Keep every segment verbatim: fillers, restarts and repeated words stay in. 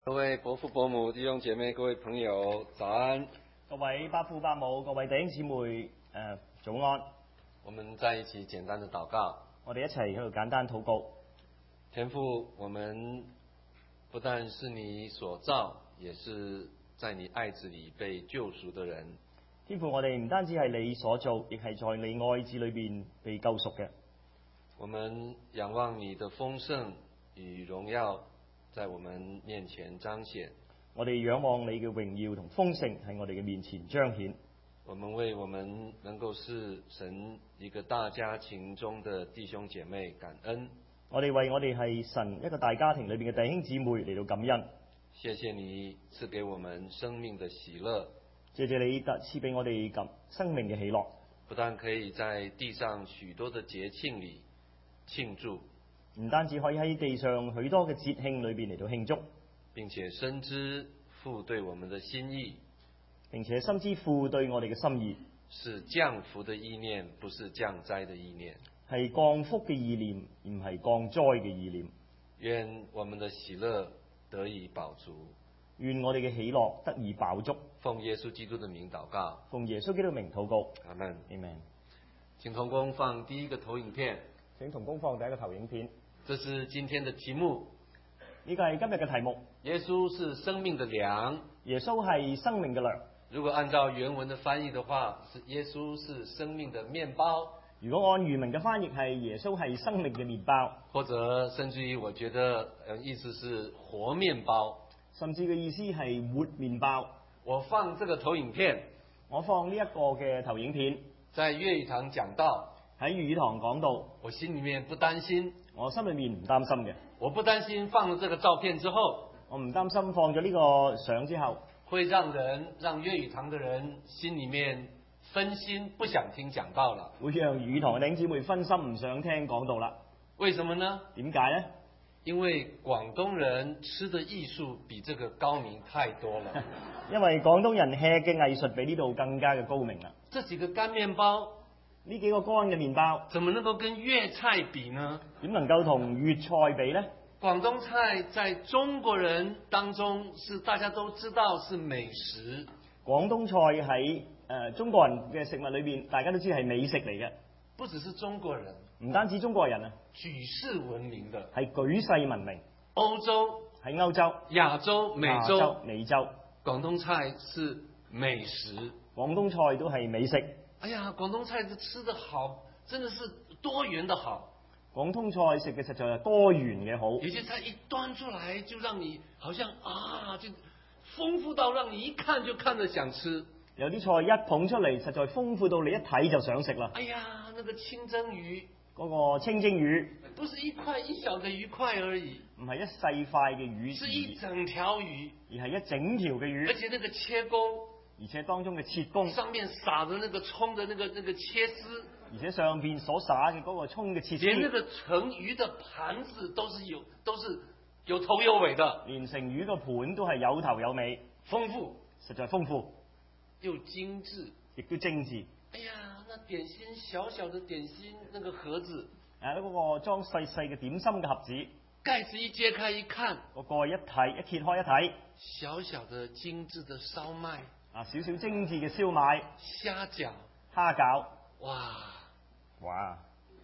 各位伯父伯母、弟兄姐妹、各位朋友，早安！ 各位伯父伯母、各位弟兄姊妹，誒、呃、早安！ 我們在一起簡單的禱告。 我哋一齊喺度簡單禱告。 天父，我們不但是你所造，也是在你愛子裏被救贖的人。 天父，我哋唔單止係你所做，亦係在你愛子裏邊被救贖嘅。 我們仰望你的豐盛與榮耀，在我們面前彰顯。 我哋仰望你嘅榮耀同豐盛喺我哋嘅面前彰顯。 我們為我們能夠是神一個大家庭中的弟兄姐妹感恩。 我哋為我哋係神一個大家庭裏邊嘅弟兄姊妹嚟到感恩。 謝謝你賜給我們生命的喜樂。 謝謝你特賜俾我哋咁生命嘅喜樂。 不但可以在地上許多的節慶裏慶祝， 唔單止可以喺地上許多嘅節慶裏邊嚟到慶祝， 並且深知父對我們的心意， 並且深知父對我哋嘅心意是降福的意念，不是降災的意念， 係降福嘅意念，唔係降災嘅意念。 願我們的喜樂得以飽足， 願我哋嘅喜樂得以飽足。 奉耶穌基督的名禱告， 奉耶穌基督的名禱告。 阿門。 阿門。 請同工放第一個投影片。 請同工放第一個投影片。 這是今天的題目。 呢個係今日嘅題目。 耶穌是生命的糧。 耶穌係生命嘅糧。 如果按照原文的翻譯的話，是耶穌是生命的麵包。 如果按原文嘅翻譯係耶穌係生命嘅麵包， 或者甚至於我覺得意思是活麵包， 甚至嘅意思係活麵包。 我放這個投影片， 我放呢一個嘅投影片， 在粵語堂講道， 喺粵語堂講道， 我心裏面不擔心， 我心裏面唔擔心嘅， 我不擔心放了這個照片之後， 我唔擔心放咗呢個相之後， 會讓人讓粵語堂的人心裏面分心，不想聽講道了， 會讓粵語堂嘅弟兄姊妹分心，唔想聽講道啦。 為什麼呢？ 點解呢？ 因為廣東人吃的藝術比這個高明太多了。 因為廣東人吃嘅藝術比呢度更加嘅高明啦。 這幾個乾麵包， 呢幾個乾嘅麵包， 怎麼能夠跟粵菜比呢？ 點能夠同粵菜比呢？ 廣東菜在中國人當中是大家都知道是美食。 廣東菜喺誒中國人嘅食物裏邊，大家都知係美食嚟嘅。 不只是中國人， 唔單止中國人啊， 舉世聞名的， 係舉世聞名。 歐洲、 喺歐洲、 亞洲、美洲、 亞洲、美洲， 廣東菜是美食。 廣東菜都係美食。 哎呀，廣東菜吃得好，真的是多元的好。 廣東菜食嘅實在係多元嘅好。 有些菜一端出來，就讓你好像啊，就豐富到讓你一看就看着想吃。 有啲菜一捧出嚟，實在豐富到你一睇就想食啦。 哎呀，那個清蒸魚， 嗰個清蒸魚， 不是一塊一小的魚塊而已， 唔係一細塊嘅魚， 是一整條魚， 而係一整條嘅魚。 而且那個切工， 而且當中嘅切工， 上面撒的那個蔥的那個那個切絲， 而且上邊所撒嘅嗰個蔥嘅切絲， 連那個盛魚的盤子都是有都是有頭有尾的， 連盛魚個盤都係有頭有尾， 豐富， 實在豐富。 又精緻， 亦都精緻。 哎呀，那點心小小的點心那個盒子， 誒嗰個裝細細嘅點心嘅盒子， 蓋子一揭開一看， 個蓋一睇一揭開一睇， 小小的精緻的燒麥， 啊少少精緻嘅燒賣、 蝦餃、 蝦餃， 哇哇！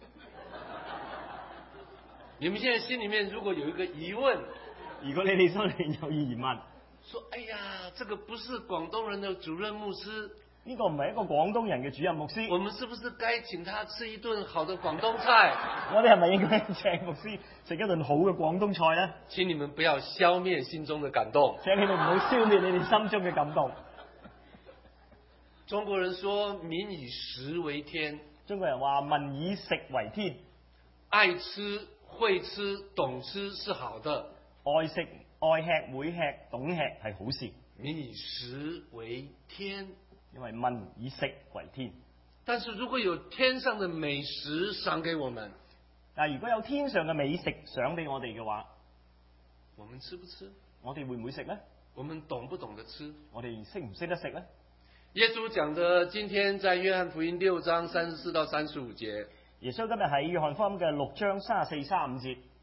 你們現在心裡面如果有一個疑問， 如果你哋心裡有疑問， 說哎呀，這個不是廣東人的主任牧師， 呢個唔係一個廣東人嘅主任牧師， 我們是不是該請他吃一頓好的廣東菜？ 我哋係咪應該請牧師食一頓好嘅廣東菜呢？ 請你們不要消滅心中的感動， 請你哋唔好消滅你哋心中嘅感動。 中國人說民以食為天， 中國人話民以食為天， 愛吃、會吃、懂吃是好的， 愛食、愛吃、會吃、懂吃係好事。 民以食為天， 因為民以食為天。 但是如果有天上的美食賞給我們， 但如果有天上嘅美食賞俾我哋嘅話， 我們吃不吃？ 我哋會唔會食呢？ 我們懂不懂得吃？ 我哋識唔識得食呢？ 耶穌講的，今天在約翰福音六章三十四到三十五節。 耶穌今日喺約翰福音嘅六章三十四、三十五節。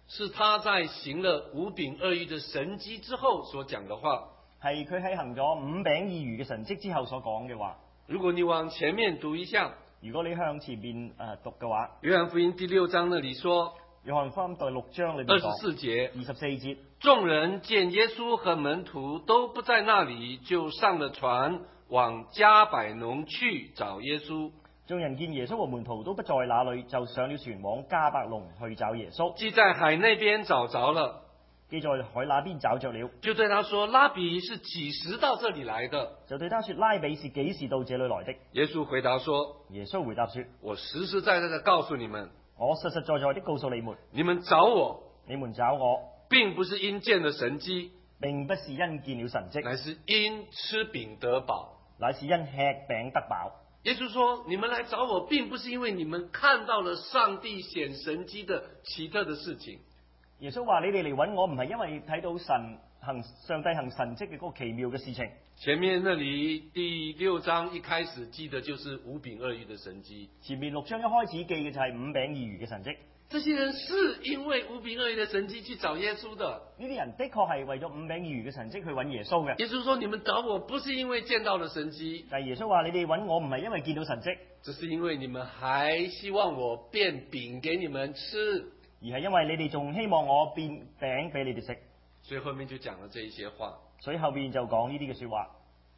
是他在行了五餅二魚的神蹟之後所講的話。 係佢喺行咗五餅二魚嘅神蹟之後所講嘅話。 如果你往前面讀一下， 如果你向前面誒讀嘅話， 約翰福音第六章那裡說， 約翰福音第六章裏面二十四節， 二十四節， 眾人見耶穌和門徒都不在那裡，就上了船往迦百農去找耶穌。 眾人見耶穌和門徒都不在那裡，就上了船往迦百農去找耶穌。 既在海那邊找着了， 既在海那邊找着了， 就對他說：拉比是幾時到這裡來的？ 就對他說：拉比是幾時到這裡來的？ 耶穌回答說： 耶穌回答說： 我實實在在的告訴你們， 我實實在在的告訴你們， 你們找我， 你們找我， 並不是因見了神蹟， 並不是因見了神蹟， 乃是因吃餅得飽。 乃是因吃餅得飽。 耶穌說：你們來找我，並不是因為你們看到了上帝顯神蹟的奇特的事情。 耶穌話：你哋嚟揾我，唔係因為睇到神行上帝行神蹟嘅嗰個奇妙嘅事情。 前面那裡第六章一開始記得就是五餅二魚的神蹟。 前面六章一開始記嘅就係五餅二魚嘅神蹟。 這些人是因為五餅二魚的神蹟去找耶穌的。 呢啲人的確係為咗五餅二魚嘅神蹟去揾耶穌嘅。 耶穌說：你們找我不是因為見到了神蹟， 但係耶穌話：你哋揾我唔係因為見到神蹟， 只是因為你們還希望我變餅給你們吃。 而係因為你哋仲希望我變餅俾你哋食， 所以後面就講了這一些話， 所以後面就講呢啲嘅說話，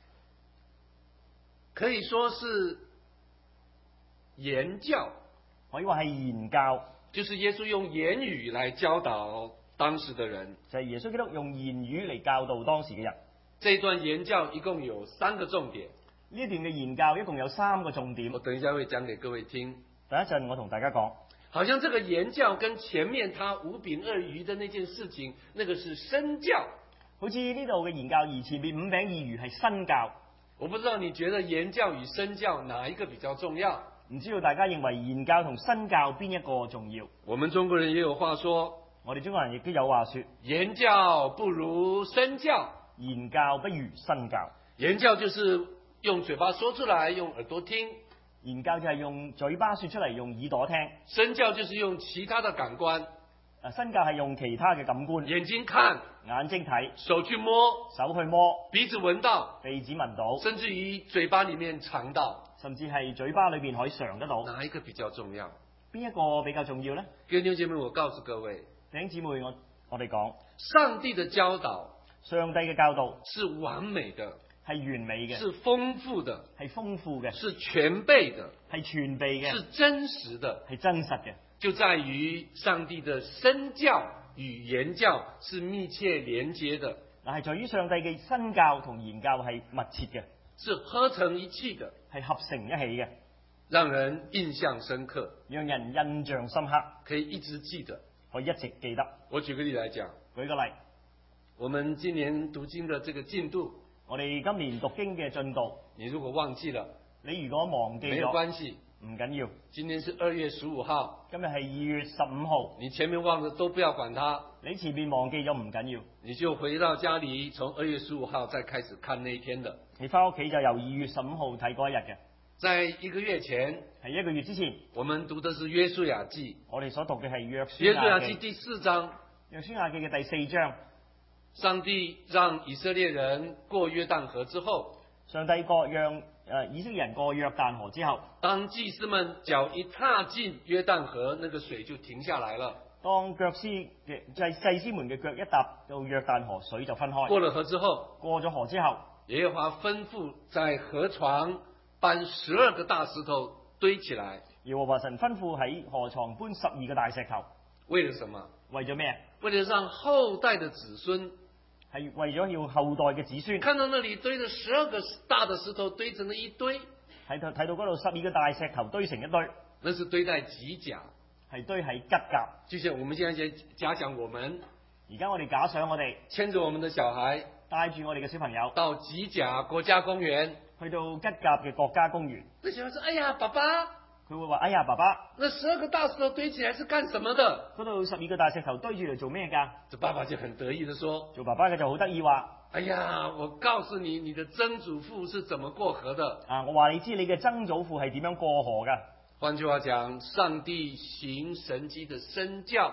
可以說是言教， 可以話係言教， 就是耶穌用言語來教導當時的人。 就係耶穌基督用言語嚟教導當時嘅人。 這段言教一共有三個重點， 呢一段嘅言教一共有三個重點。 我等一下會講給各位聽。 第一陣我同大家講。 好像這個言教跟前面他五餅二魚的那件事情，那個是身教。 好似呢度嘅言教，而前面五餅二魚係身教。 我不知道你覺得言教與身教哪一個比較重要？ 唔知道大家認為言教同身教邊一個重要？ 我們中國人也有話說， 我哋中國人亦都有話說， 言教不如身教， 言教不如身教。 言教就是用嘴巴說出來，用耳朵聽。 言教就係用嘴巴說出嚟，用耳朵聽。 身教就是用其他的感官。 啊，身教係用其他嘅感官。 眼睛看， 眼睛睇， 手去摸， 手去摸， 鼻子聞到， 鼻子聞到， 甚至於嘴巴裡面嘗到， 甚至係嘴巴裏邊可以嘗得到。 哪一個比較重要？ 邊一個比較重要呢？ 各位弟兄姐妹，我告訴各位， 弟兄姊妹，我我哋講， 上帝的教導， 上帝嘅教導是完美的， 係完美嘅， 是豐富的， 係豐富嘅， 是全備的， 係全備嘅， 是真實的， 係真實嘅。 就在於上帝的身教與言教是密切連接的。 嗱，係在於上帝嘅身教同言教係密切嘅， 是合成一氣的， 係合成一起嘅， 讓人印象深刻， 讓人印象深刻， 可以一直記得， 可以一直記得。 我舉個例來講， 舉個例， 我們今年讀經的這個進度， 我哋今年讀經嘅進度， 你如果忘記了， 你如果忘記咗， 沒有關係， 唔緊要。 今天是二月十五號， 今日係二月十五號， 你前面忘了都不要管它， 你前面忘記咗唔緊要， 你就回到家裏，從二月十五號再開始看那一天的。 你翻屋企就由二月十五號睇嗰一日嘅。 在一個月前， 係一個月之前， 我們讀的是約書亞記， 我哋所讀嘅係約書約書亞亞記記第四章， 約書亞記嘅第四章， 上帝讓以色列人過約旦河之後， 上帝過讓誒以色列人過約旦河之後， 當祭司們腳一踏進約旦河，那個水就停下來了。 當腳師嘅祭祭司們嘅腳一踏到約旦河，水就分開。 過了河之後， 過咗河之後， 耶和華吩咐在河床搬十二個大石頭堆起來。 耶和華神吩咐喺河床搬十二個大石頭， 為了什麼？ 為咗咩？ 為了讓後代的子孫係為咗要後代嘅子孫看到那裡堆了十二個大的石頭堆成了一堆， 睇到睇到嗰度十二個大石頭堆成一堆， 那是堆在吉甲， 係堆喺吉甲。 就像我們現在假想我們， 而家我哋假想我哋牽着我們的小孩帶住我哋嘅小朋友到吉甲國家公園， 去到吉甲嘅國家公園， 那小孩說：哎呀，爸爸， 佢會話：哎呀，爸爸， 那十二個大石頭堆起來是幹什麼的？ 嗰度十二個大石頭堆住嚟做咩㗎？ 這爸爸就很得意地說： 做爸爸嘅就好得意話： 哎呀，我告訴你，你的曾祖父是怎麼過河的。 啊，我話你知你嘅曾祖父係點樣過河㗎。 換句話講，上帝行神蹟的身教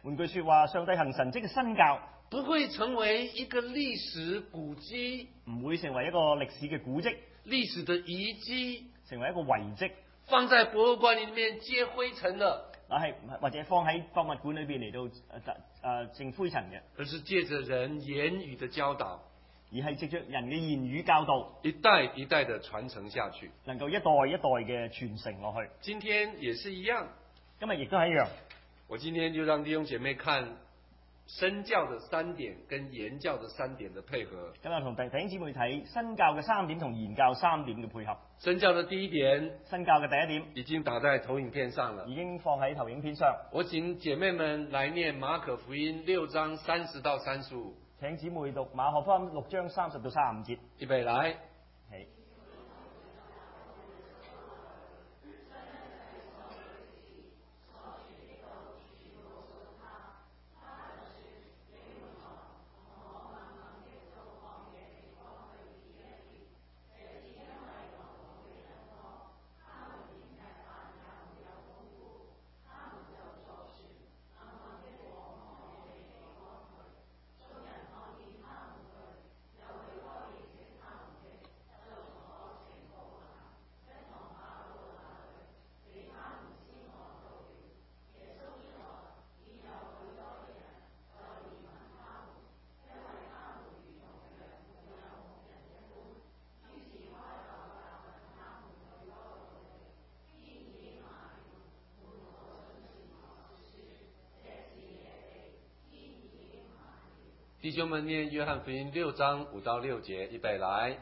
換句說話，上帝行神蹟嘅新教不會成為一個歷史古蹟， 唔會成為一個歷史嘅古蹟， 歷史的遺跡， 成為一個遺跡， 放在博物館裏面接灰塵的， 但係或者放喺博物館裏邊嚟到誒誒淨灰塵嘅， 而是借着人言語的教導， 而係藉着人嘅言語教導， 一代一代的傳承下去， 能夠一代一代嘅傳承落去。 今天也是一樣， 今日亦都係一樣。 我今天就讓弟兄姐妹看身教的三點跟言教的三點的配合。 今日同弟弟兄姊妹睇身教嘅三點同言教三點嘅配合。 身教的第一點， 身教嘅第一點已經打在投影片上了， 已經放喺投影片上。 我請姐妹們來念馬可福音六章三十到三十五。 請姊妹讀馬可福音六章三十到三十五節。 預備來。 係。 弟兄們念約翰福音六章五到六節，預備來。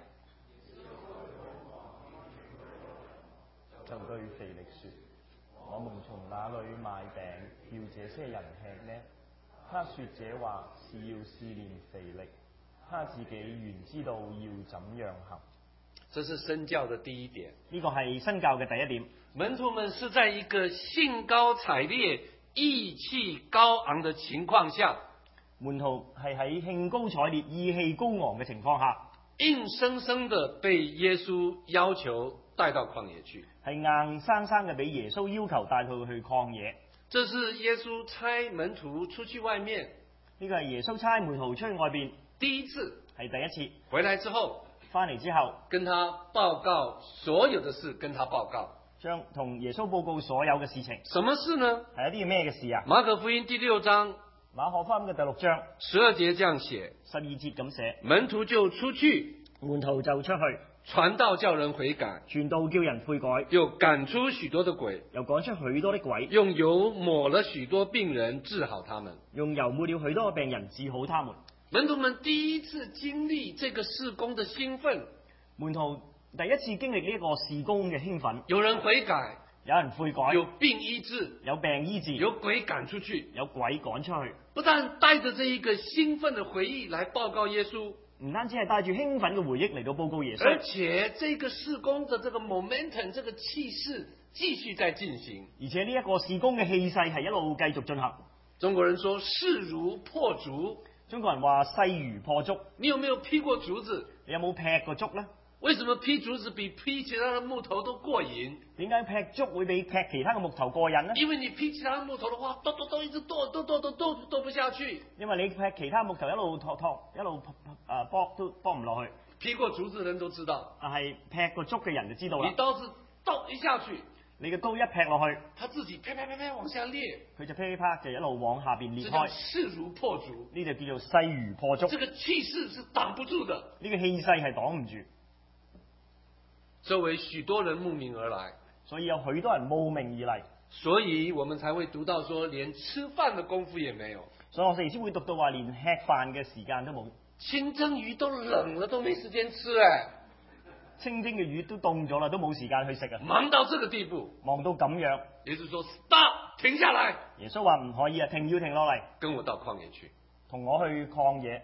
曾對腓力說：我們從哪裏買餅叫這些人吃呢？他說這話是要試煉腓力，他自己原知道要怎樣行。 這是身教的第一點。 呢個係身教嘅第一點。 門徒們是在一個興高采烈、意氣高昂的情況下， 門徒係喺興高采烈、意氣高昂嘅情況下， 硬生生的被耶穌要求帶到曠野去， 係硬生生嘅俾耶穌要求帶佢去曠野。 這是耶穌差門徒出去外面， 呢個係耶穌差門徒出去外邊第一次， 係第一次。 回來之後， 翻嚟之後， 跟他報告所有的事，跟他報告， 將同耶穌報告所有嘅事情。 什麼事呢？ 係一啲咩嘅事啊？ 馬可福音第六章。 馬可福音嘅第六章十二節這樣寫， 十二節咁寫， 門徒就出去， 門徒就出去傳道叫人悔改， 傳道叫人悔改， 又趕出許多的鬼， 又趕出許多的鬼， 用油抹了許多病人，治好他們， 用油抹了許多嘅病人，治好他們。 門徒們第一次經歷這個事工的興奮， 門徒第一次經歷呢一個事工嘅興奮， 有人悔改， 有人悔改， 有病醫治， 有病醫治， 有鬼趕出去， 有鬼趕出去。 不但帶着這一個興奮的回憶來報告耶穌， 唔單止係帶住興奮嘅回憶嚟到報告耶穌， 而且這個事工的這個 momentum，這個氣勢繼續在進行。 而且呢一個事工嘅氣勢係一路繼續進行。 中國人說勢如破竹， 中國人話勢如破竹。 你有沒有劈過竹子？ 你有冇劈過竹呢？ 為什麼劈竹子比劈其他的木頭都過癮？ 點解劈竹會比劈其他嘅木頭過癮呢？ 因為你劈其他的木頭的話，剁剁剁一直剁剁剁剁剁剁不下去。 因為你劈其他木頭一路托托一路誒剝都剝唔落去。 劈過竹子的人都知道， 但係劈過竹嘅人就知道啦。 你刀子刀一下去， 你嘅刀一劈落去， 它自己啪啪啪啪往下裂， 佢就噼噼啪就一路往下邊裂開。 勢如破竹， 呢就叫做勢如破竹。 這個氣勢是擋不住的， 呢個氣勢係擋唔住。 周圍許多人慕名而來， 所以有許多人慕名而嚟， 所以我們才會讀到說，連吃飯的功夫也沒有。 所以我哋先會讀到話，連吃飯嘅時間都冇。 清蒸魚都冷了，都沒時間吃誒。 清蒸嘅魚都凍咗啦，都冇時間去食啊！ 忙到這個地步， 忙到咁樣。 耶穌說 ：Stop，停下來。 耶穌話唔可以啊，停要停落嚟， 跟我到曠野去， 同我去曠野。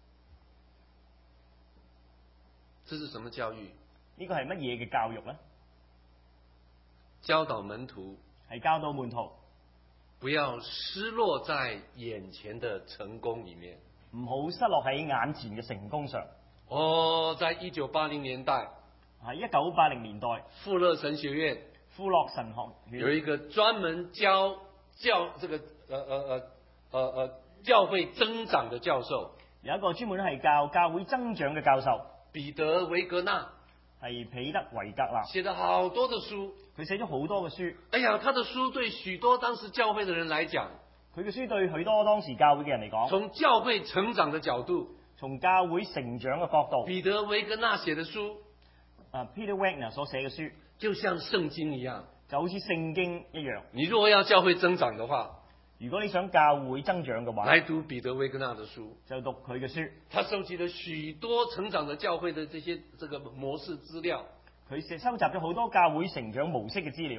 這是什麼教育？ 呢個係乜嘢嘅教育呢？ 教導門徒， 係教導門徒， 不要失落在眼前的成功裏面， 唔好失落喺眼前嘅成功上。 哦，在一九八零年代， 喺一九八零年代， 富勒神學院， 富勒神學院有一個專門教教這個，呃呃呃呃呃教會增長的教授， 有一個專門係教教會增長嘅教授， 彼得維格納， 係彼得維格納， 寫了好多的書。 佢寫咗好多嘅書。 哎呀，他的書對許多當時教會的人來講， 佢嘅書對許多當時教會嘅人嚟講， 從教會成長的角度， 從教會成長嘅角度， 彼得維格納寫的書， 啊 Peter Wagner 所寫嘅書， 就像聖經一樣， 就好似聖經一樣。 你如果要教會增長的話， 如果你想教會增長嘅話， 來讀彼得維格納的書， 就讀佢嘅書。 他收集了許多成長的教會的這些這個模式資料， 佢收集咗好多教會成長模式嘅資料。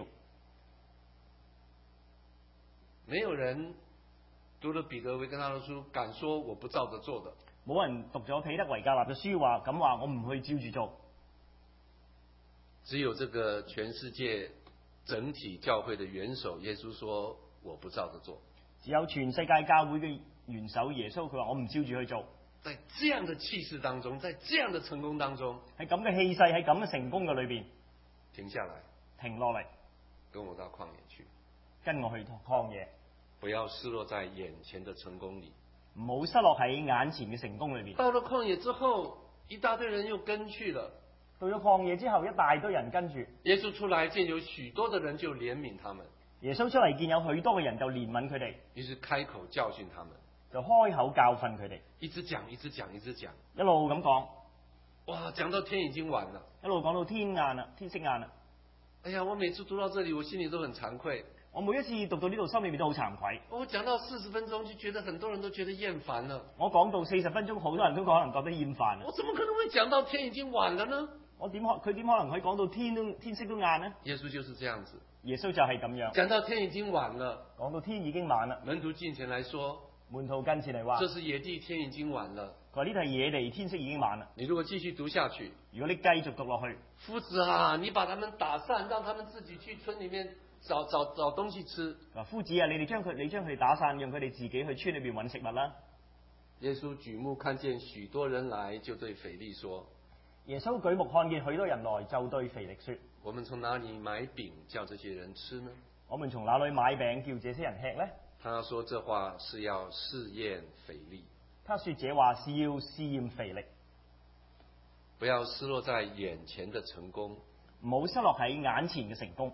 沒有人讀了彼得維格納的書敢說我不照着做的。 冇人讀咗彼得維格納嘅書話咁話，我唔去照住做。 只有這個全世界整體教會的元首耶穌說我不照着做。 只有全世界教會嘅元首耶穌，佢話我唔照住去做。 在這樣的氣勢當中，在這樣的成功當中， 喺咁嘅氣勢，喺咁嘅成功嘅裏邊， 停下來， 停落嚟， 跟我到曠野去， 跟我去曠野， 不要失落在眼前的成功裏， 唔好失落喺眼前嘅成功裏邊。 到了曠野之後，一大堆人又跟去了。 到咗曠野之後，一大堆人跟住。 耶穌出來見有許多的人，就憐憫他們。 耶穌出嚟見有許多嘅人，就憐憫佢哋， 於是開口教訓他們， 就開口教訓佢哋， 一直講，一直講，一直講， 一路咁講。 哇，講到天已經晚了， 一路講到天晏啦，天色晏啦。 哎呀，我每次讀到這裡，我心裡都很慚愧。 我每一次讀到呢度，心裏面都好慚愧。 我講到四十分鐘，就覺得很多人都覺得厭煩了。 我講到四十分鐘，好多人都可能覺得厭煩。 我怎麼可能會講到天已經晚了呢？ 我點可佢點可能可以講到天都天色都晏呢？ 耶穌就是這樣子。 耶穌就係咁樣。 講到天已經晚了， 講到天已經晚啦。 門徒近前來說， 門徒跟前嚟話， 這是野地，天已經晚了。 佢話呢度係野地，天色已經晚啦。 你如果繼續讀下去， 如果你繼續讀落去， 夫子啊，你把他們打散，讓他們自己去村裡面找找找東西吃。 嗱，夫子啊，你哋將佢你將佢哋打散，讓佢哋自己去村裏邊揾食物啦。 耶穌舉目看見許多人來，就對腓力說： 耶穌舉目看見許多人來，就對腓力說： 我們從哪裡買餅叫這些人吃呢？ 我們從哪裡買餅叫這些人吃呢？ 他說這話是要試驗腓力。 他說這話是要試驗腓力， 不要失落在眼前的成功， 唔好失落喺眼前嘅成功。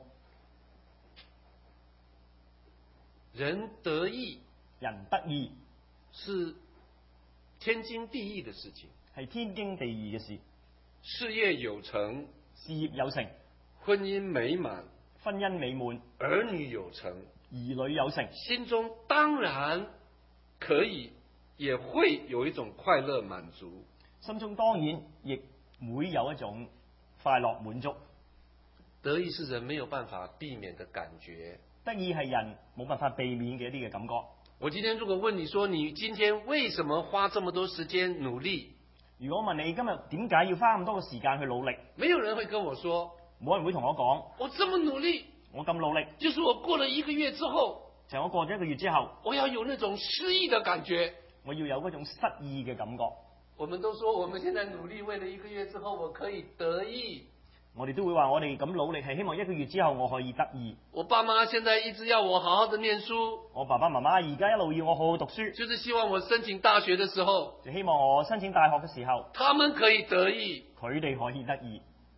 人得意， 人得意是天經地義的事情， 係天經地義嘅事。 事業有成， 事業有成， 婚姻美滿， 婚姻美滿， 兒女有成， 兒女有成， 心中當然可以也會有一種快樂滿足， 心中當然亦會有一種快樂滿足。 得意是人沒有辦法避免的感覺， 得意係人冇辦法避免嘅一啲嘅感覺。 我今天如果問你說，你今天為什麼花這麼多時間努力？ 如果我問你今日點解要花咁多嘅時間去努力， 沒有人會跟我說， 冇人會同我講， 我這麼努力， 我咁努力， 就是我過了一個月之後， 就係我過咗一個月之後， 我要有那種失意的感覺， 我要有嗰種失意嘅感覺。 我們都說我們現在努力，為了一個月之後我可以得意。 我哋都會話我哋咁努力係希望一個月之後我可以得意。 我爸媽現在一直要我好好的念書， 我爸爸媽媽而家一路要我好好讀書， 就是希望我申請大學的時候， 就希望我申請大學嘅時候， 他們可以得意， 佢哋可以得意。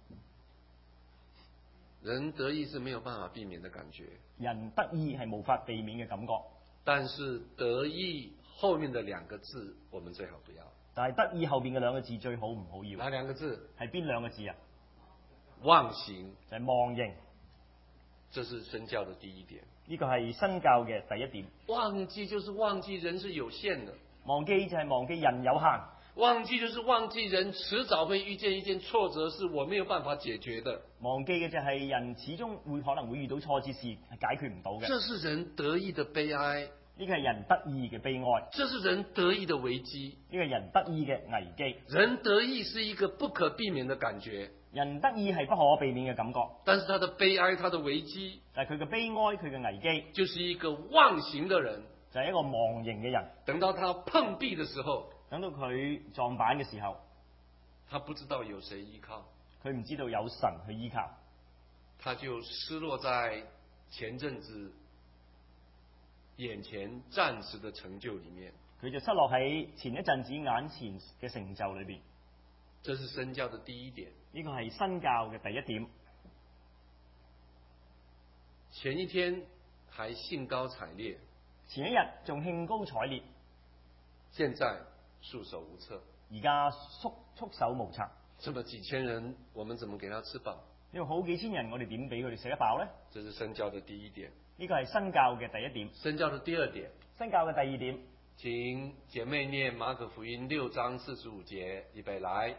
人得意是沒有辦法避免的感覺， 人得意係無法避免嘅感覺， 但是得意後面的兩個字我們最好不要。 但係得意後邊嘅兩個字最好唔好要。 哪兩個字？ 係邊兩個字啊？ 忘形， 就係忘形。 這是身教的第一點。 呢個係身教嘅第一點。 忘記就是忘記人是有限的， 忘記就係忘記人有限。 忘記就是忘記人遲早會遇見一件挫折，是我沒有辦法解決的。 忘記嘅就係人始終會可能會遇到挫折事，係解決唔到嘅。 這是人得意的悲哀。 呢個係人得意嘅悲哀。 這是人得意的危機。 呢個係人得意嘅危機。 人得意是一個不可避免的感覺。 人得意係不可避免嘅感覺， 但是他的悲哀，他的危機， 但係佢嘅悲哀，佢嘅危機， 就是一個忘形的人， 就係一個忘形嘅人。 等到他碰壁的時候， 等到佢撞板嘅時候， 他不知道有誰依靠， 佢唔知道有神去依靠， 他就失落在前陣子眼前暫時的成就裡面。 佢就失落喺前一陣子眼前嘅成就裏邊。 這是新教的第一點。 呢個係新教嘅第一點。 前一天還興高采烈， 前一日仲興高采烈， 現在束手無策。 而家束束手無策。 這麼幾千人，我們怎麼給他吃飽？ 呢個好幾千人，我哋點俾佢哋食得飽呢？ 這是新教的第一點。 呢個係新教嘅第一點。 新教的第二點。 新教嘅第二點。 請姐妹念馬可福音六章四十五節，預備來。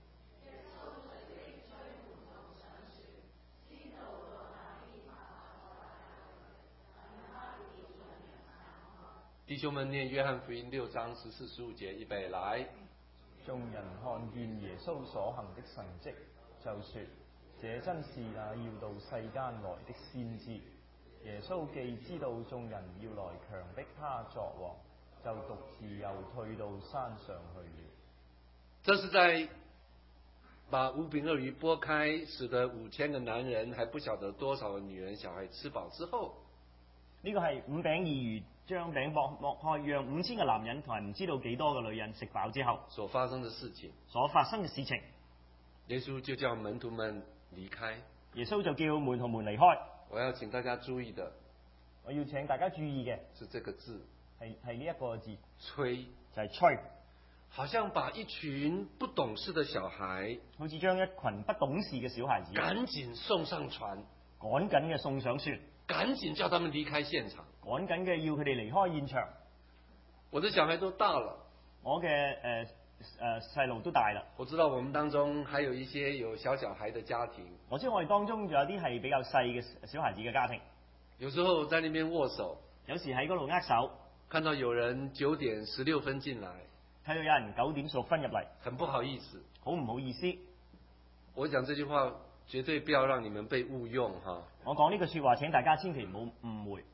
弟兄們念約翰福音六章十四十五節，預備來。 眾人看見耶穌所行的神蹟，就說：這真是那要到世間來的先知。耶穌既知道眾人要來強迫他作王，就獨自又退到山上去了。 這是在把五餅二魚撥開，使得五千個男人還不曉得多少個女人小孩吃飽之後， 呢個係五餅二魚將餅剝剝開，讓五千個男人同埋唔知道幾多個女人食飽之後所發生的事情。 所發生嘅事情。 耶穌就叫門徒們離開。 耶穌就叫門徒們離開。 我要請大家注意的， 我要請大家注意嘅是這個字， 係係呢一個字， 催， 就係催。 好像把一群不懂事的小孩， 好似將一群不懂事嘅小孩子趕緊送上船， 趕緊嘅送上船， 趕緊叫他們離開現場， 趕緊嘅要佢哋離開現場。 我的小孩都大了， 我嘅誒誒細路都大啦。 我知道我們當中還有一些有小小孩的家庭， 我知道我哋當中仲有啲係比較細嘅小孩子嘅家庭， 有時候在那邊握手， 有時喺嗰度握手， 看到有人九點十六分進來， 睇到有人九點十六分入嚟， 很不好意思， 好唔好意思。 我講這句話絕對不要讓你們被誤用哈。 我講呢句說話，請大家千祈唔好誤會。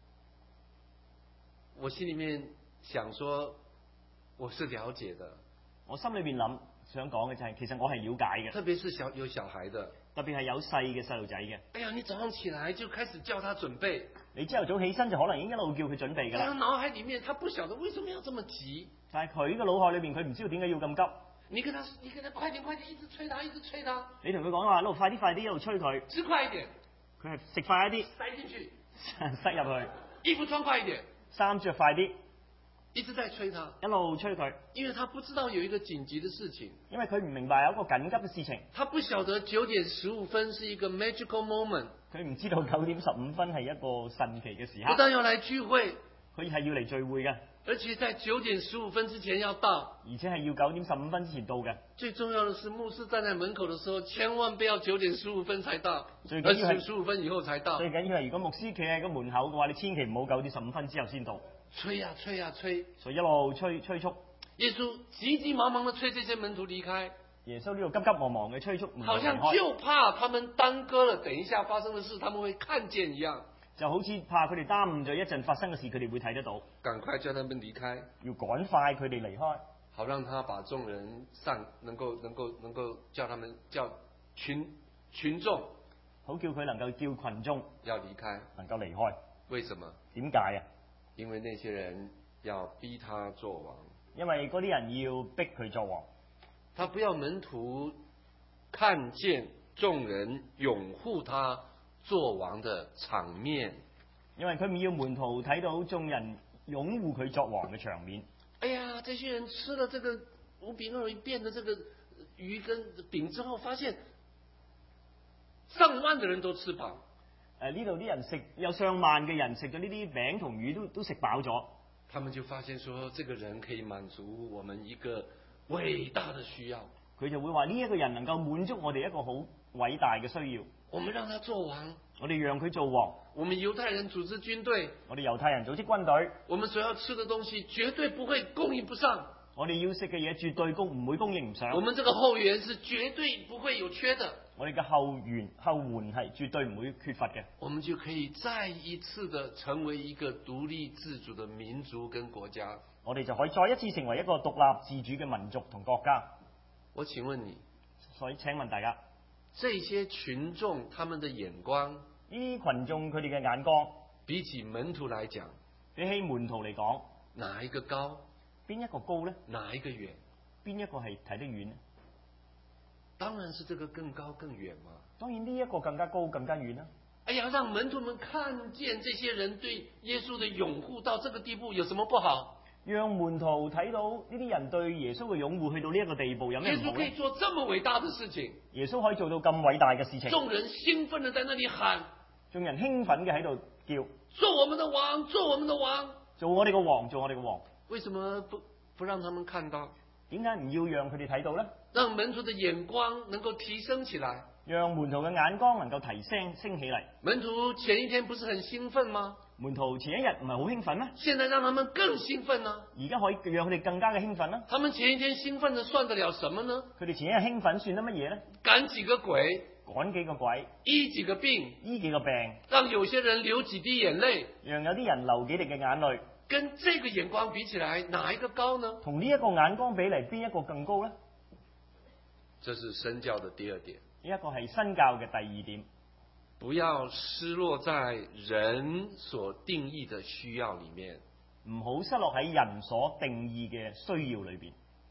我心裏面想說，我是了解的。 我心裏面諗想講嘅就係，其實我係了解嘅。 特別是小有小孩的， 特別係有細嘅細路仔嘅。 哎呀，你早上起來就開始叫他準備， 你朝頭早起身就可能已經一路叫佢準備㗎啦。 他腦海裡面，他不曉得為什麼要這麼急。 但係佢嘅腦海裏面，佢唔知道點解要咁急。 你跟他，你跟他快點快點，一直催他，一直催他。 你同佢講話，一路快啲快啲，一路催佢。 吃快一點。 佢係食快一啲。 塞進去。 塞入去。 衣服穿快一點。 衫着快啲。 一直在催他， 一路催佢， 因為他不知道有一個緊急的事情， 因為佢唔明白有一個緊急嘅事情， 他不曉得九點十五分是一個 magical moment， 佢唔知道九點十五分係一個神奇嘅時刻， 不但要來聚會， 佢係要嚟聚會嘅， 而且在九點十五分之前要到， 而且係要九點十五分之前到嘅。 最重要的是，牧師站在門口的時候，千萬不要九點十五分才到， 最緊要係十五分以後才到。 最緊要係如果牧師企喺個門口嘅話，你千祈唔好九點十五分之後先到。 催呀、啊、催呀、啊、催， 所以一路催催促。 耶穌急急忙忙地催這些門徒離開。 耶穌呢度急急忙忙嘅催促， 好像就怕他們耽擱了，等一下發生的事他們會看見一樣。 就好似怕佢哋耽誤咗一陣發生嘅事，佢哋會睇得到。 趕快叫他們離開， 要趕快佢哋離開， 好讓他把眾人上，能夠能夠能夠叫他們叫群群眾， 好叫佢能夠叫群眾要離開， 能夠離開。 為什麼？ 點解啊？ 因為那些人要逼他做王， 因為嗰啲人要逼佢做王， 他不要門徒看見眾人擁護他做王的場面， 因為佢唔要門徒睇到眾人擁護佢作王嘅場面。 哎呀，這些人吃了這個五餅二魚變的這個魚跟餅之後，發現上萬的人都吃飽。 誒，呢度啲人食有上萬嘅人食咗呢啲餅同魚都都食飽咗， 他們就發現說，這個人可以滿足我們一個偉大的需要。 佢就會話呢一個人能夠滿足我哋一個好偉大嘅需要。 我們讓他做王， 我哋讓佢做王。 我們猶太人組織軍隊， 我哋猶太人組織軍隊。 我們所要吃的東西絕對不會供應不上。 我哋要食嘅嘢絕對供唔會供應唔上。 我們這個後援是絕對不會有缺的。 我哋嘅後援後援係絕對唔會缺乏嘅。 我們就可以再一次的成為一個獨立自主的民族跟國家。 我哋就可以再一次成為一個獨立自主嘅民族同國家。 我請問你， 所以請問大家， 這些群眾他們的眼光， 呢啲群眾佢哋嘅眼光， 比起門徒來講， 比起門徒嚟講， 哪一個高？ 邊一個高呢？ 哪一個遠？ 邊一個係睇得遠呢？ 當然是這個更高更遠嘛。 當然呢一個更加高更加遠啦。 哎呀，讓門徒們看見這些人對耶穌的擁護到這個地步，有什麼不好？ 讓門徒睇到呢啲人對耶穌嘅擁護去到呢一個地步，有咩唔好呢？ 耶穌可以做這麼偉大的事情， 耶穌可以做到咁偉大嘅事情， 眾人興奮地在那裡喊， 眾人興奮嘅喺度叫， 做我們的王，做我們的王， 做我哋嘅王，做我哋嘅王。 為什麼不不讓他們看到？ 點解唔要讓佢哋睇到呢？ 讓門徒的眼光能夠提升起來， 讓門徒嘅眼光能夠提升升起嚟。 門徒前一天不是很興奮嗎？ 門徒前一日唔係好興奮咩？ 現在讓他們更興奮啊！ 而家可以讓佢哋更加嘅興奮啦。 他們前一天興奮的算得了什麼呢？ 佢哋前一日興奮算得乜嘢呢？ 趕幾個鬼， 趕幾個鬼， 醫幾個病， 醫幾個病， 讓有些人流幾滴眼淚， 讓有啲人流幾滴嘅眼淚。 跟這個眼光比起來，哪一個高呢？ 同呢一個眼光比嚟，邊一個更高呢？ 這是身教的第二點。 呢一個係身教嘅第二點。 不要失落在人所定義的需要裏面， 唔好失落喺人所定義嘅需要裏邊。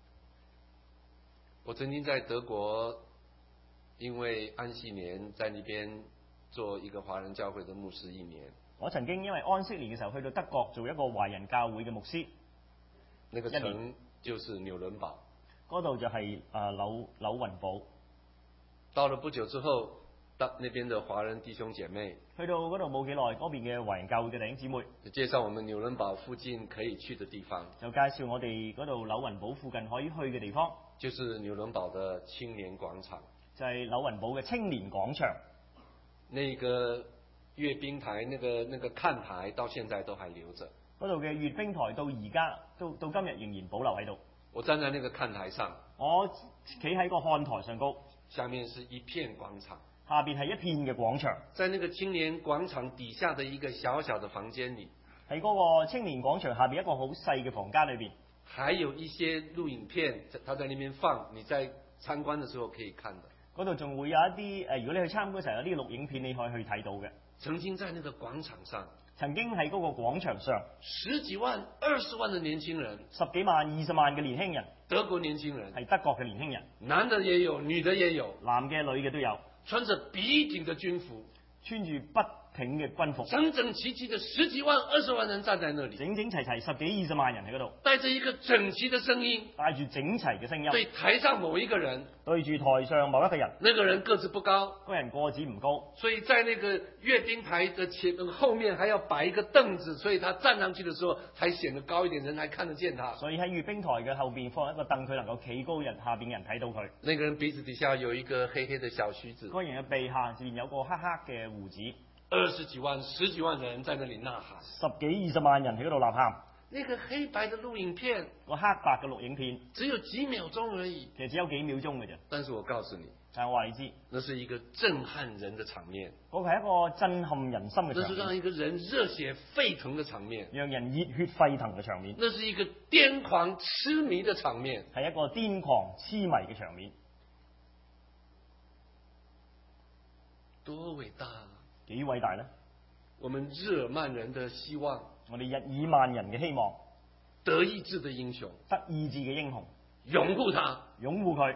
我曾經在德國，因為安息年在那邊做一個華人教會的牧師一年。我曾經因為安息年嘅時候去到德國做一個華人教會嘅牧師。那個城就是紐倫堡，嗰度就係誒紐紐雲堡。 到了不久之後，到那邊的華人弟兄姐妹去到嗰度冇幾耐，嗰邊嘅華人教會嘅弟兄姊妹就介紹我們紐倫堡附近可以去的地方， 就介紹我哋嗰度紐雲堡附近可以去嘅地方， 就是紐倫堡的青年廣場， 就係紐雲堡嘅青年廣場。 那個閱兵台，那個那個看台到現在都還留着。 嗰度嘅閱兵台到而家到到今日仍然保留喺度。 我站在那個看台上， 我企喺個看台上高， 下面是一片廣場， 下邊係一片嘅廣場。 在那個青年廣場底下的一個小小的房間裏， 喺嗰個青年廣場下邊一個好細嘅房間裏邊， 還有一些錄影片，他在那邊放，你在參觀的時候可以看的。 嗰度仲會有一啲誒，如果你去參觀嘅時候有啲錄影片，你可以去睇到嘅。 曾經在那個廣場上， 曾經喺嗰個廣場上， 十幾萬、二十萬的年輕人， 十幾萬、二十萬嘅年輕人， 德國年輕人， 係德國嘅年輕人， 男的也有，女的也有， 男嘅、女嘅都有， 穿着筆挺的軍服， 穿住筆挺嘅軍服， 整整齊齊的十幾萬、二十萬人站在那裏， 整整齊齊十幾二十萬人喺嗰度， 帶着一個整齊的聲音， 帶住整齊嘅聲音， 對台上某一個人， 對住台上某一個人， 那個人個子不高， 嗰人個子唔高， 所以在那個閱兵台的前後面還要擺一個凳子，所以他站上去的時候才顯得高一點，人還看得見他。 所以喺閱兵台嘅後邊放一個凳，佢能夠企高人，下邊人睇到佢。 那個人鼻子底下有一個黑黑的小鬚子， 嗰人嘅鼻下邊有個黑黑嘅鬍子。 二十幾萬、十幾萬人在那裡吶喊， 十幾二十萬人喺嗰度吶喊。 那個黑白的錄影片， 個黑白嘅錄影片， 只有幾秒鐘而已， 其實只有幾秒鐘嘅啫。 但是我告訴你， 但係我話你知， 那是一個震撼人的場面， 嗰個係一個震撼人心嘅場面， 那是讓一個人熱血沸騰的場面， 讓人熱血沸騰嘅場面， 那是一個癲狂痴迷的場面， 係一個癲狂痴迷嘅場面， 多偉大啊！ 幾偉大呢？ 我們日耳曼人的希望， 我哋日耳曼人嘅希望， 德意志的英雄， 德意志嘅英雄， 擁護他， 擁護佢。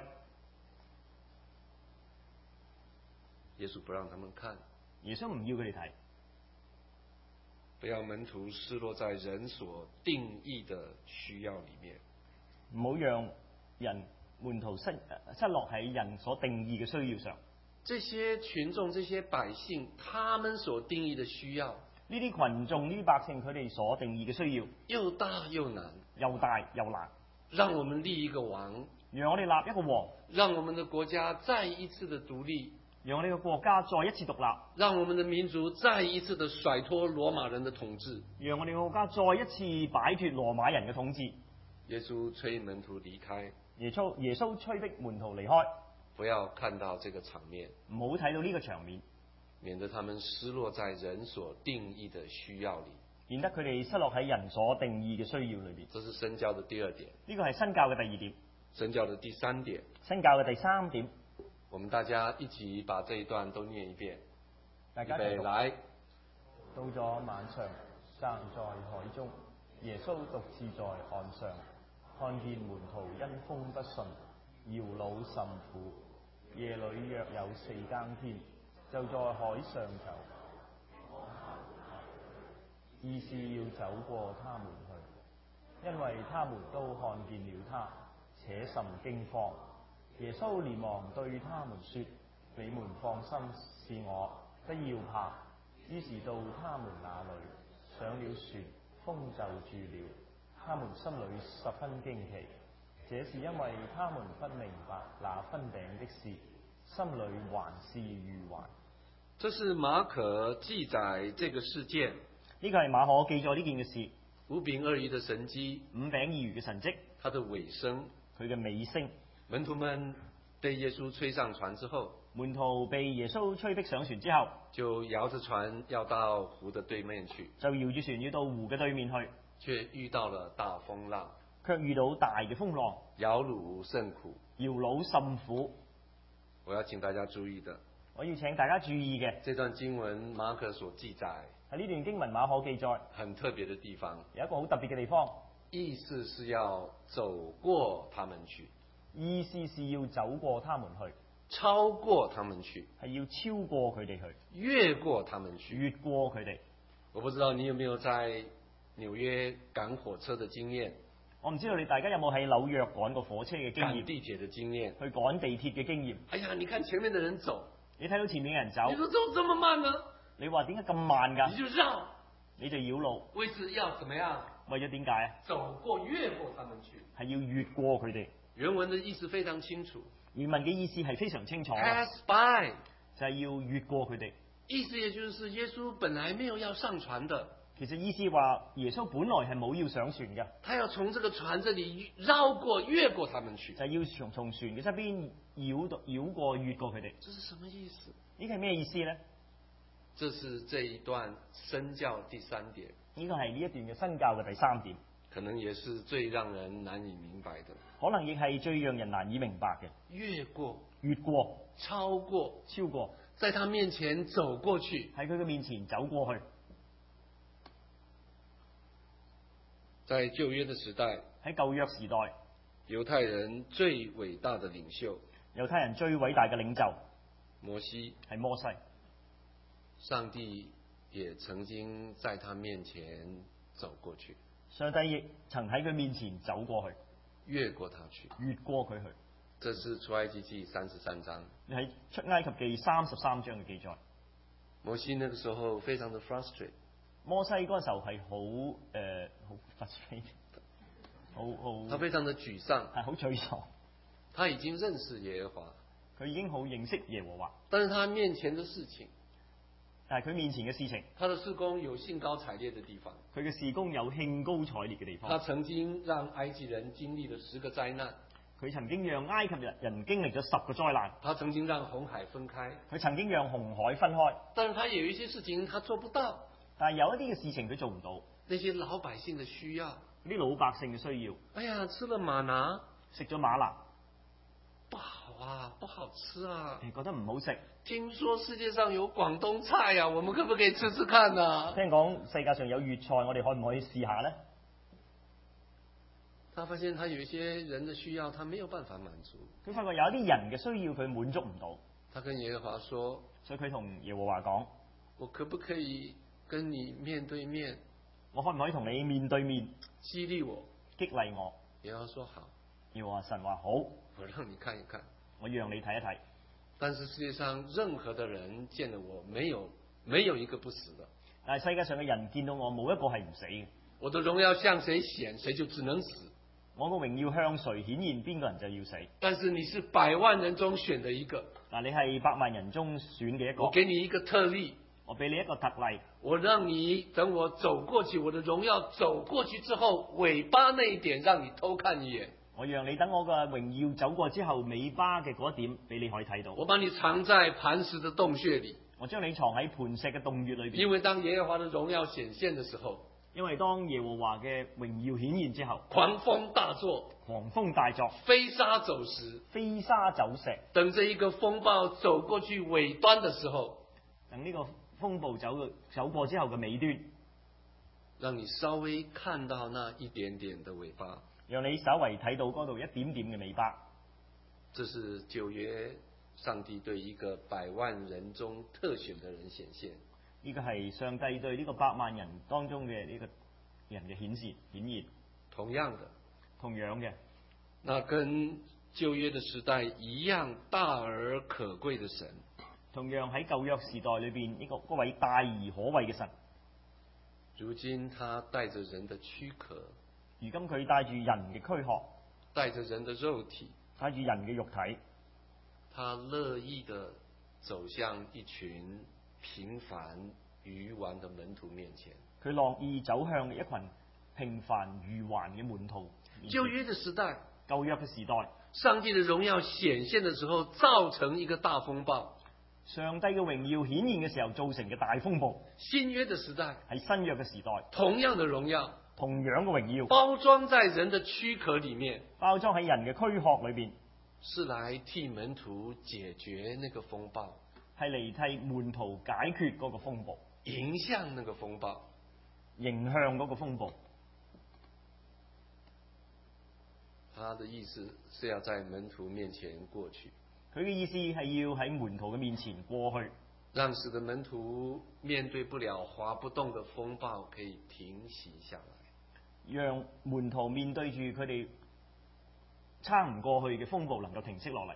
耶穌不讓他們看， 耶穌唔要佢哋睇， 不要門徒失落在人所定義的需要裏面， 唔好讓人門徒失失落喺人所定義嘅需要上。 這些群眾、這些百姓，他們所定義的需要， 呢啲群眾、呢啲百姓，佢哋所定義嘅需要， 又大又難， 又大又難。 讓我們立一個王， 讓我哋立一個王， 讓我們的國家再一次的獨立， 讓我哋嘅國家再一次獨立， 讓我們的民族再一次的甩脫羅馬人的統治， 讓我哋嘅國家再一次擺脫羅馬人嘅統治。 耶穌催門徒離開， 耶穌耶穌催逼門徒離開。 不要看到這個場面， 唔好睇到呢個場面， 免得他們失落在人所定義的需要裏， 免得佢哋失落喺人所定義嘅需要裏邊。 這是身教的第二點。 呢個係身教嘅第二點。 身教的第三點。 身教嘅第三點。 我們大家一起把這一段都念一遍。 大家預備來。 到咗晚上， 散在海中。耶穌獨自在岸上，看見門徒因風不順，搖橹甚苦。夜裏約有四更天，就在海上走，意是要走過他們去，因為他們都看見了他，且甚驚慌。耶穌連忙對他們說：你們放心，是我，不要怕。於是到他們那裏，上了船，風就住了。他們心裏十分驚奇，這是因為他們不明白那分餅的事，心裏還是愚頑。 這是馬可記載這個事件， 呢個係馬可記載呢件嘅事， 五餅二魚的神蹟， 五餅二魚嘅神蹟， 它的尾聲， 佢嘅尾聲。 門徒們被耶穌吹上船之後， 門徒被耶穌吹逼上船之後， 就搖着船要到湖的對面去， 就搖住船要到湖嘅對面去， 卻遇到了大風浪， 卻遇到大嘅風浪， 搖橹甚苦， 搖橹甚苦。 我要請大家注意的， 我要請大家注意嘅， 這段經文馬可所記載， 喺呢段經文馬可記載， 很特別的地方， 有一個好特別嘅地方， 意思是要走過他們去， 意思是要走過他們去， 超過他們去， 係要超過佢哋去， 越過他們去， 越過佢哋。 我不知道你有沒有在紐約趕火車的經驗， 我唔知道你大家有冇喺紐約趕過火車嘅經驗， 趕地鐵的經驗， 去趕地鐵嘅經驗。 哎呀，你看前面的人走， 你睇到前面嘅人走， 你說走這麼慢呢？ 你話點解咁慢㗎？ 你就繞， 你就繞路， 為是要怎麼樣？ 為咗點解啊？ 走過越過他們去， 係要越過佢哋。 原文的意思非常清楚， 原文嘅意思係非常清楚 pass by 就係要越過佢哋。 意思也就是耶穌本來沒有要上船的， 其實意思話耶穌本來係冇要上船嘅， 他要從這個船這裡繞過越過他們去， 就係要從從船嘅側邊繞到繞過越過佢哋。 這是什麼意思？ 呢個係咩意思呢？ 這是這一段身教第三點， 呢個係呢一段嘅身教嘅第三點， 可能也是最讓人難以明白的， 可能亦係最讓人難以明白嘅。 越過、 越過、 超過、 超過， 在他面前走過去， 喺佢嘅面前走過去。 在舊約的時代， 喺舊約時代， 猶太人最偉大的領袖， 猶太人最偉大嘅領袖摩西， 係摩西。 上帝也曾經在他面前走過去， 上帝亦曾喺佢面前走過去， 越過他去， 越過佢去。 這是出埃及記三十三章， 喺出埃及記三十三章嘅記載。 摩西那個時候非常的 frustrate， 摩西嗰個時候係好誒好 frustrate，好好， 他非常的沮喪， 係好沮喪。 他已經認識耶和華， 佢已經好認識耶和華， 但是他面前的事情， 但係佢面前嘅事情， 他的事工有興高采烈的地方， 佢嘅事工有興高采烈嘅地方。 他曾經讓埃及人經歷了十個災難， 佢曾經讓埃及人人經歷咗十個災難， 他曾經讓紅海分開， 佢曾經讓紅海分開， 但是他有一些事情他做不到， 但係有一啲嘅事情佢做唔到， 那些老百姓的需要， 啲老百姓嘅需要。 哎呀，吃了瑪拿， 食咗嗎哪， 不好啊，不好吃啊， 你覺得唔好食。 聽說世界上有廣東菜呀、啊，我們可不可以吃吃看呢、啊？ 聽講世界上有粵菜，我哋可唔可以試下呢？ 他發現他有一些人的需要，他沒有辦法滿足。 佢發覺有一啲人嘅需要佢滿足唔到， 他跟耶和華說， 所以佢同耶和華講： 我可不可以跟你面對面？ 我可唔可以同你面對面激勵我？ 激勵我？ 耶和華說好。 耶和華神話好， 我讓你看一看， 我讓你睇一睇。 但是世界上任何的人見了我，沒有沒有一個不死的。 但係世界上嘅人見到我，冇一個係唔死嘅。 我的榮耀向誰顯，誰就只能死。 我個榮耀向誰顯現，邊個人就要死。 但是你是百萬人中選的一個， 嗱，你係百萬人中選嘅一個。 我給你一個特例， 我俾你一個特例。 我讓你等我走過去，我的榮耀走過去之後，尾巴那一點讓你偷看一眼。 我讓你等我嘅榮耀走過之後，尾巴嘅嗰一點俾你可以睇到。 我把你藏在磐石的洞穴裏， 我將你藏喺磐石嘅洞穴裏邊。 因為當耶和華的榮耀顯現的時候， 因為當耶和華嘅榮耀顯現之後， 狂風大作， 狂風大作， 飛沙走石， 飛沙走石。 等這一個風暴走過去尾端的時候， 等呢個風暴走走過之後嘅尾端， 讓你稍微看到那一點點的尾巴， 讓你稍微睇到嗰度一點點嘅尾巴。 這是舊約上帝對一個百萬人中特選的人顯現。 呢個係上帝對呢個百萬人當中嘅呢個人嘅顯示顯現。 同樣的， 同樣嘅， 那跟舊約的時代一樣大而可貴的神， 同樣喺舊約時代裏邊呢個嗰位大而可畏嘅神， 如今他帶着人的軀殼， 如今佢帶住人嘅軀殼， 帶着人的肉體， 帶住人嘅肉體， 他樂意地走向一群平凡愚頑的門徒面前。 佢樂意走向一群平凡愚頑嘅門徒。 舊約的時代， 舊約嘅時代， 上帝的榮耀顯現的時候，造成一個大風暴。 上帝嘅榮耀顯現嘅時候造成嘅大風暴。 新約的時代， 喺新約嘅時代， 同樣的榮耀， 同樣嘅榮耀， 包裝在人的軀殼裏面， 包裝喺人嘅軀殼裏邊， 是來替門徒解決那個風暴， 係嚟替門徒解決嗰個風暴， 迎向那個風暴， 迎向嗰個風暴。 他的意思是要在門徒面前過去。 佢嘅意思係要喺門徒嘅面前過去， 讓使得門徒面對不了划不動的風暴可以停息下來， 讓門徒面對住佢哋撐唔過去嘅風暴能夠停息落嚟。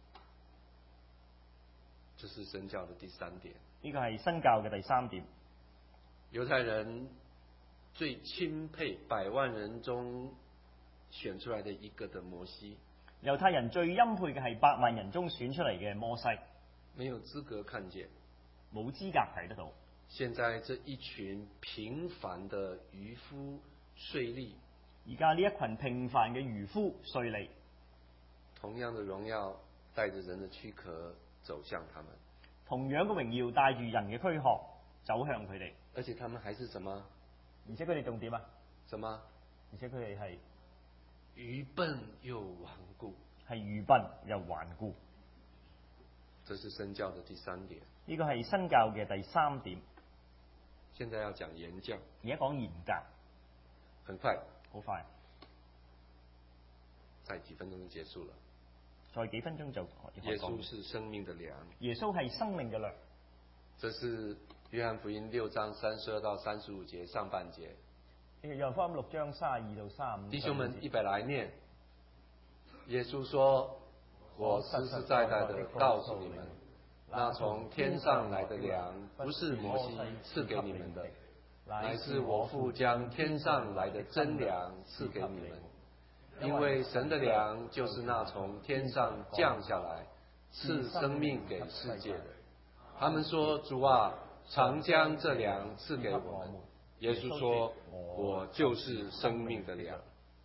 這是新教的第三點。 呢個係新教嘅第三點。 猶太人最欽佩百萬人中選出來的一個的摩西。 猶太人最欽佩嘅係百萬人中選出嚟嘅摩西， 沒有資格看見， 冇資格睇得到。 現在這一群平凡的漁夫稅吏， 而家呢一群平凡嘅漁夫稅吏， 同樣的榮耀帶着人的軀殼走向他們， 同樣嘅榮耀帶住人嘅軀殼走向佢哋。 而且他們還是什麼？ 而且佢哋重點啊？ 什麼？ 而且佢哋係愚笨又頑固， 係愚笨又頑固。 這是新教的第三點。 呢個係新教嘅第三點。 現在要講言教， 而家講言教， 很快， 好快， 再幾分鐘就結束了。 再幾分鐘就耶穌是生命的糧。 耶穌係生命嘅糧。 這是約翰福音六章三十二到三十五節上半節。 呢個約翰福音六章三十二到三十五。 弟兄們，一起來念。耶穌說：我實實在在的告訴你們，那從天上來的糧，不是摩西賜給你們的，乃是我父將天上來的真糧賜給你們。因為神的糧就是那從天上降下來，賜生命給世界的。他們說：主啊，常將這糧賜給我們。耶穌說：我就是生命的糧。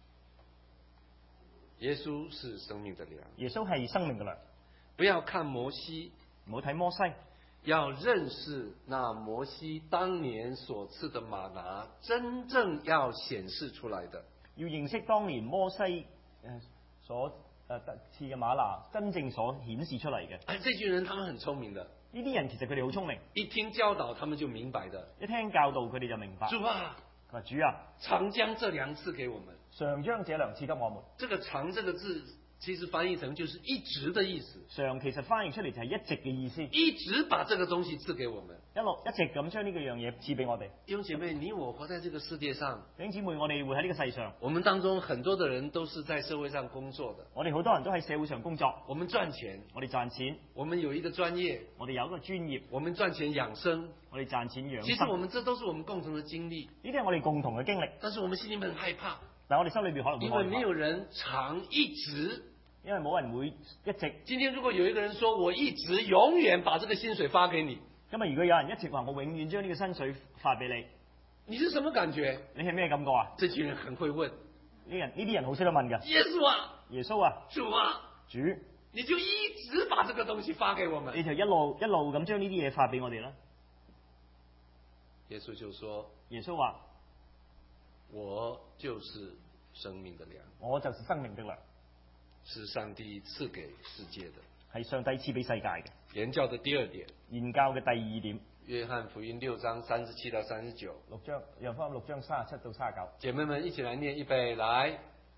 耶穌是生命的糧。 耶穌係生命嘅糧。 不要看摩西， 唔好睇摩西， 要認識那摩西當年所賜的嗎哪，真正要顯示出來的。 要認識當年摩西誒所誒得賜嘅嗎哪，真正所顯示出嚟嘅。 哎，這群人他們很聰明的。 呢啲人其實佢哋好聰明， 一聽教導他們就明白的。 一聽教導佢哋就明白。 主啊， 佢話主啊， 常將這糧賜給我們。 常將這糧賜給我們。 這個常這個字其實翻譯成就是一直的意思。 常其實翻譯出嚟就係一直嘅意思。 一直把這個東西賜給我們。 一路一直咁將呢個樣嘢賜俾我哋。 弟兄姐妹，你我活在這個世界上， 弟兄姊妹，我哋會喺呢個世上。 我們當中很多的人都是在社會上工作的。 我哋好多人都喺社會上工作。 我們賺錢， 我哋賺錢。 我們有一個專業， 我哋有一個專業。 我們賺錢養生， 我哋賺錢養生。 其實我們這都是我們共同的經歷。 呢啲係我哋共同嘅經歷。 但是我們心裏面很害怕。 但我哋心裏邊可能會害怕。 因為沒有人常一直。 因為冇人會一直。 今天如果有一個人說我一直永遠把這個薪水發給你， 今日如果有人一直話我永遠將呢個薪水發俾你， 你是什麼感覺？ 你係咩感覺啊？ 這群人很會問。 呢人呢啲人好識得問㗎。 耶穌啊， 耶穌啊， 主啊， 主， 你就一直把這個東西發給我們， 你就一路一路咁將呢啲嘢發俾我哋啦。 耶穌就說： 耶穌話， 我就是生命的糧， 我就是生命的糧。 是上帝賜給世界的， 係上帝賜俾世界嘅。 言教的第二點， 言教嘅第二點， 約翰福音六章三十七到三十九。 六章約翰福音六章三十七到三十九。 姐妹們一起來念，預備來。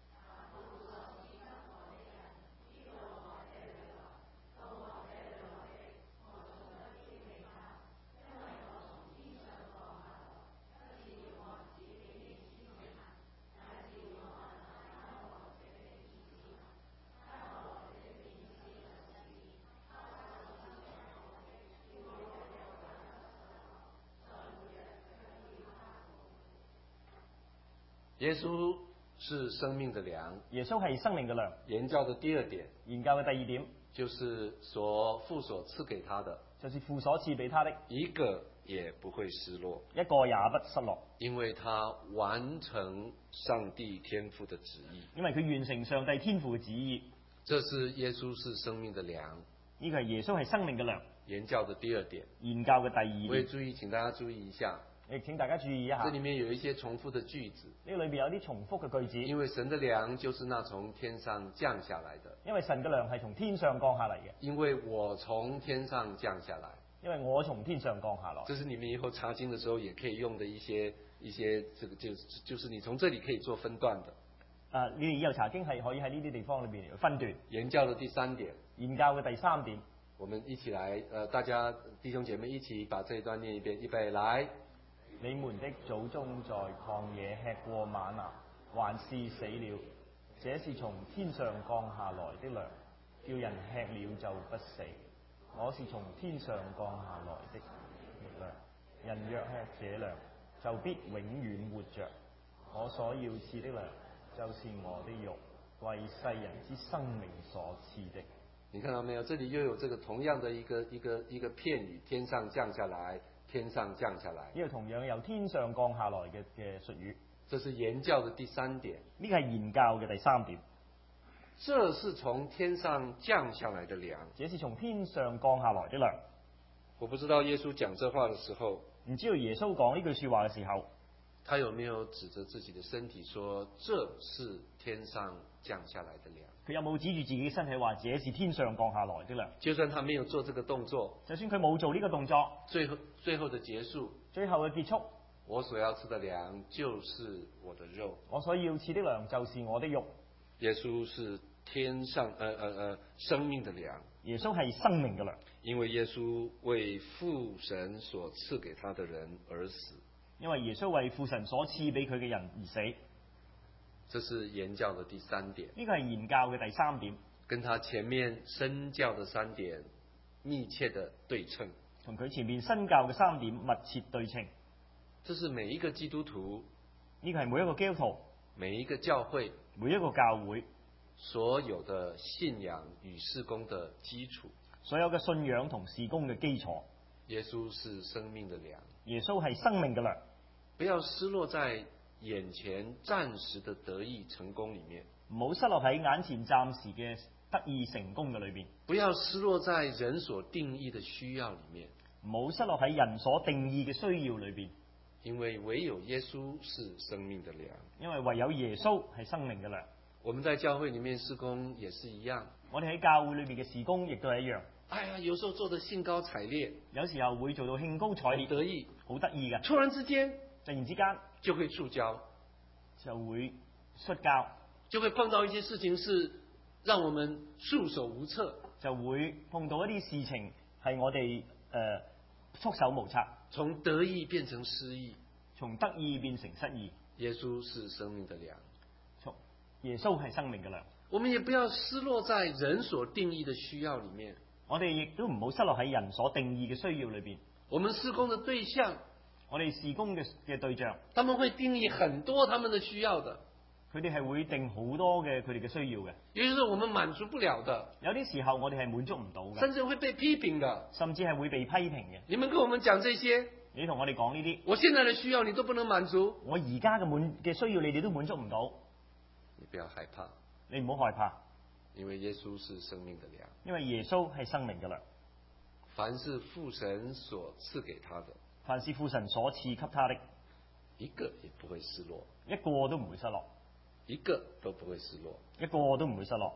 耶穌是生命的糧， 耶穌係生命嘅糧。 言教的第二點， 言教嘅第二點， 就是所父所賜給他的， 就是父所賜俾他的， 一個也不會失落， 一個也不失落， 因為他完成上帝天父的旨意， 因為佢完成上帝天父嘅旨意。 這是耶穌是生命的糧， 呢個係耶穌係生命嘅糧。 言教的第二點， 言教嘅第二點， 我也注意，請大家注意一下。 亦請大家注意一下， 這裡面有一些重複的句子。 呢個裏邊有啲重複嘅句子。 因為神的糧就是那從天上降下來的。 因為神嘅糧係從天上降下嚟嘅。 因為我從天上降下來。 因為我從天上降下來。 這是你們以後查經的時候也可以用的一些一些，這個就就是你從這裡可以做分段的。 啊，你哋以後查經係可以喺呢啲地方裏邊嚟分段。 言教的第三點。 言教嘅第三點。 我們一起來，呃，大家弟兄姐妹一起把這一段念一遍，預備來。 你們的祖宗在曠野吃過嗎哪，還是死了？這是從天上降下來的糧，叫人吃了就不死。我是從天上降下來的糧，人若吃這糧，就必永遠活着。我所要賜的糧，就是我的肉，為世人之生命所賜的。 你看到沒有？這裡又有這個同樣的一個一個一個片語，天上降下來。天上降下來， 呢個同樣由天上降下來嘅嘅術語。 這是言教的第三點， 呢個係言教嘅第三點。 這是從天上降下來的糧， 這是從天上降下來的糧。 我不知道耶穌講這話的時候， 唔知道耶穌講呢句說話嘅時候， 他有沒有指着自己的身體說這是天上降下來的糧？ 佢有冇指住自己嘅身體話這是天上降下來的糧？ 就算他沒有做這個動作， 就算佢冇做呢個動作， 最後最後的結束， 最後嘅結束， 我所要吃的糧就是我的肉， 我所要吃的糧就是我的肉。 耶穌是天上，呃呃呃，生命的糧。 耶穌係生命嘅糧， 因為耶穌為父神所賜給他的人而死。 因為耶穌為父神所賜俾佢嘅人而死。 這是言教的第三點， 呢個係言教嘅第三點， 跟他前面身教的三點密切的對稱， 同佢前面身教嘅三點密切對稱。 這是每一個基督徒， 呢個係每一個基督徒， 每一個教會， 每一個教會所有的信仰與事工的基礎， 所有嘅信仰同事工嘅基礎。 耶穌是生命的糧， 耶穌係生命嘅糧， 不要失落在眼前暫時的得意成功裏面， 唔好失落喺眼前暫時嘅得意成功嘅裏邊。 不要失落在人所定義的需要裏面， 唔好失落喺人所定義嘅需要裏邊。 因為唯有耶穌是生命的糧， 因為唯有耶穌係生命嘅糧。 我們在教會裏面事工也是一樣， 我哋喺教會裏邊嘅事工亦都係一樣。 哎呀，有時候做得興高采烈， 有時候會做到興高采烈， 得意， 好得意嘅。 突然之間， 突然之間就會觸礁， 就會摔跤， 就會碰到一些事情是讓我們束手無策， 就會碰到一啲事情係我哋誒束手無策， 從得意變成失意， 從得意變成失意。 耶穌是生命的糧， 從耶穌係生命嘅糧。 我們也不要失落在人所定義的需要裏面， 我哋亦都唔好失落喺人所定義嘅需要裏邊。 我們事工的對象， 我哋事工嘅嘅對象， 他們會定義很多他們的需要的， 佢哋係會定好多嘅佢哋嘅需要嘅， 也就是我們滿足不了的， 有啲時候我哋係滿足唔到嘅， 甚至會被批評的， 甚至係會被批評嘅。 你們跟我們講這些， 你同我哋講呢啲， 我現在的需要你都不能滿足， 我而家嘅滿嘅需要你哋都滿足唔到， 你不要害怕， 你唔好害怕， 因為耶穌是生命的糧， 因為耶穌係生命嘅糧。 凡是父神所賜給他的， 凡是父神所賜給他的， 一個也不會失落， 一個都唔會失落， 一個都不會失落， 一個都唔會失落。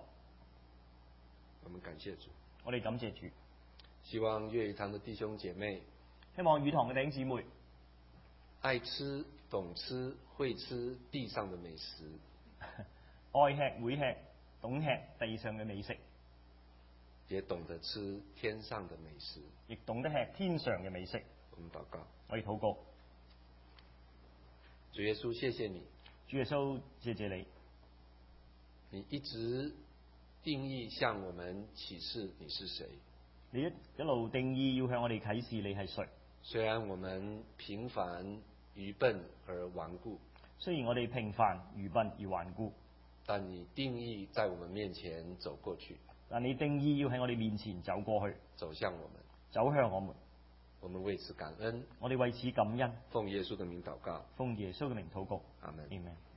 我們感謝主， 我哋感謝主， 希望粵語堂的弟兄姐妹， 希望語堂嘅弟兄姊妹愛吃、懂吃、會吃地上的美食， 愛吃會吃，懂吃地上嘅美食， 也懂得吃天上的美食， 亦懂得吃天上嘅美食。 我們禱告， 我哋禱告， 主耶穌，謝謝你， 主耶穌，謝謝你， 你一直定義向我們啟示你是誰。 你一一路定義要向我哋啟示你係誰。 雖然我們平凡、愚笨而頑固， 雖然我哋平凡、愚笨而頑固， 但你定義在我們面前走過去。 但你定義要喺我哋面前走過去， 走向我們， 走向我們。 我們為此感恩， 我哋為此感恩。 奉耶穌的名禱告， 奉耶穌嘅名禱告。 阿門。 Amen。